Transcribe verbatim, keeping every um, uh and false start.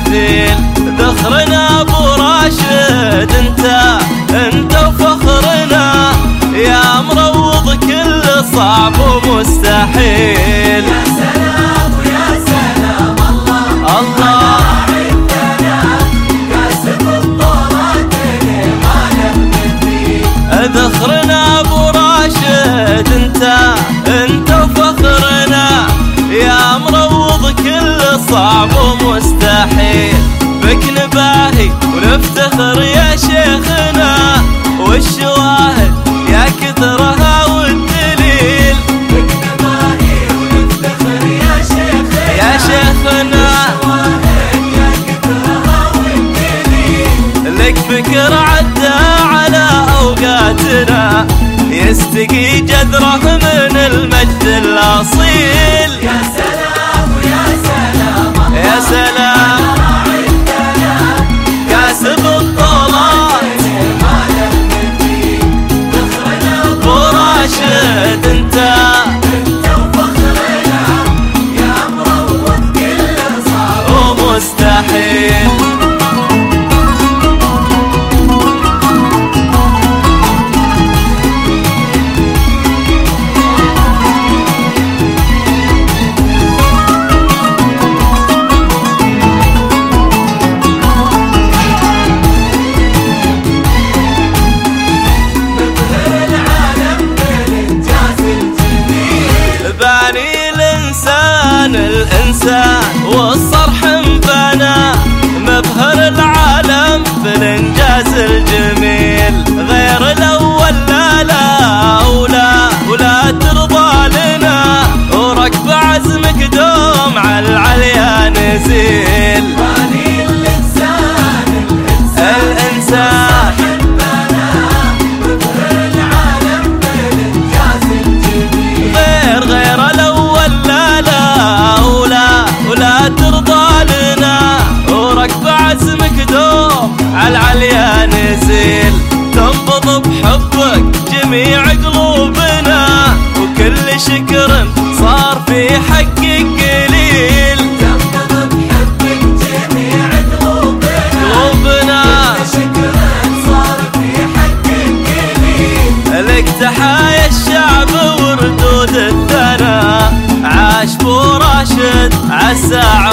مثيل. ذخرنا ابو راشد انت انت وفخرنا، يا مروض كل صعب ومستحيل. يا سلام ويا سلام الله الله كاسب الطولات اللي ما له مثيل. ذخرنا ابو راشد انت انت وفخرنا، يا مروض كل صعب ومستحيل. بك نباهي ونفتخر يا شيخنا، والشواهد يا كثرها والدليل. بك نباهي ونفتخر يا شيخنا يا شيخنا والشواهد يا كثرها والدليل. لك فكر عدى على اوقاتنا، يستقي جذره من المجد الاصيل. يا سلام ويا سلام الله يا سلام كاسب الطولات ما له مثيل. ذخرنا ابو راشد انت انت وفخرنا، يا مروض كل صعب ومستحيل. باني الإنسان الإنسان والصرح مبنى، مبهر العالم بالإنجاز الجميل. غير الأول لا لا ولا ولا ترضى لنا، وركب عزمك دوم على العليا نزيل. باني الإنسان الإنسان الإنسان مبهر العالم بالإنجاز الجميل. غير غير الأول لا لا ولا ولا ترضى لنا، وركب عزمك دوم على العليا نزيل. تنبض بحبك جميع قلوبنا، وكل شكر صار في حقك قليل. تنبض بحبك جميع قلوبنا، قلوبنا شكر صار في حقك قليل. لك تحايا الشعب وردود الثنا، عاش بو راشد عالساعة